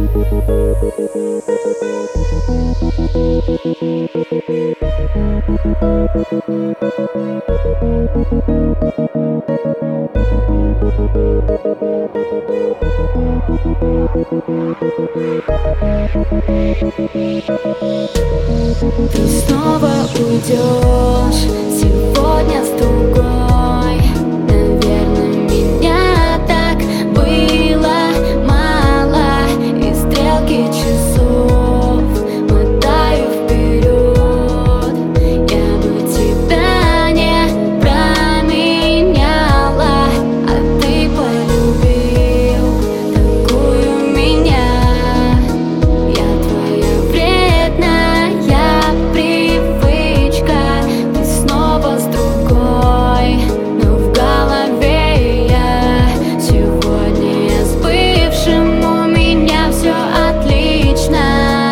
Ты снова уйдешь сегодня с другой. Наверное, меня так было мало, и стрелки часов мотаю вперед. Я бы тебя не променяла, а ты полюбил такую меня. Я твоя вредная привычка. Ты снова с другой, но в голове я. Сегодня я с бывшим, у меня все отлично.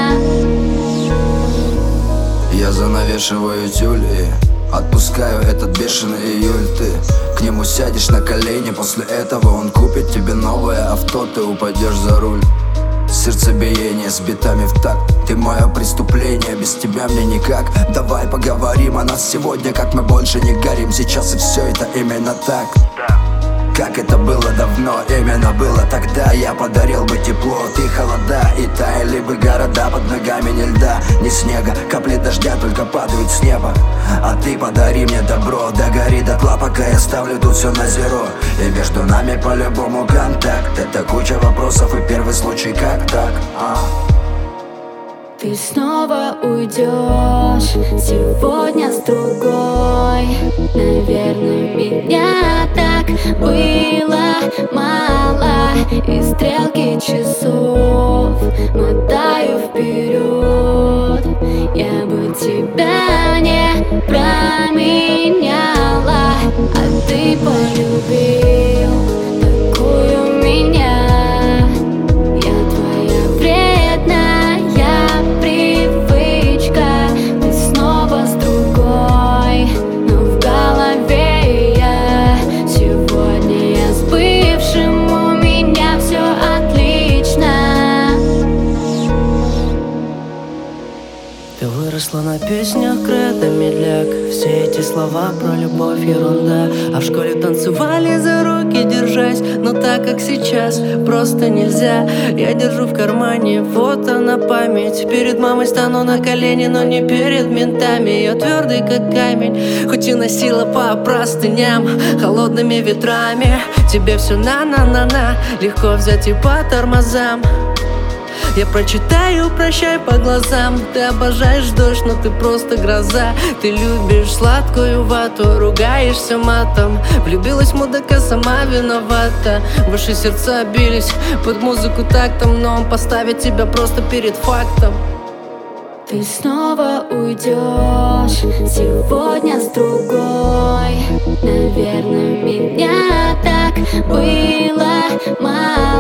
Я занавешиваю тюль и отпускаю этот бешеный июль. Ты к нему сядешь на колени, после этого он купит тебе новое авто. Ты упадешь за руль, сердцебиение с битами в такт. Ты мое преступление, без тебя мне никак. Давай поговорим о нас сегодня, как мы больше не горим. Сейчас и все это именно так, как это было давно, именно было тогда. Я подарил бы тепло, ты холода, и таяли бы города под ногами ни льда, ни снега. Капли дождя только падают с неба, а ты подари мне добро. Догори дотла, пока я ставлю тут все на зеро. И между нами по-любому контакт. Это куча вопросов и первый случай, как так? Ты снова уйдешь сегодня с другой. Наверное, меня так было мало, и стрелки часов мотаю вперед. Я бы тебя не променяла, а ты полюбил такую меня. Ты выросла на песнях Грета Медляк. Все эти слова про любовь ерунда. А в школе танцевали за руки держась, но так как сейчас просто нельзя. Я держу в кармане, вот она память. Перед мамой стану на колени, но не перед ментами. Ее твердый как камень, хоть и носила по простыням холодными ветрами. Тебе все на-на-на-на, легко взять и по тормозам. Я прочитаю, прощай по глазам. Ты обожаешь дождь, но ты просто гроза. Ты любишь сладкую вату, ругаешься матом. Влюбилась в мудака, сама виновата. Ваши сердца бились под музыку тактом, но он поставит тебя просто перед фактом. Ты снова уйдешь сегодня с другой. Наверное, меня так было мало,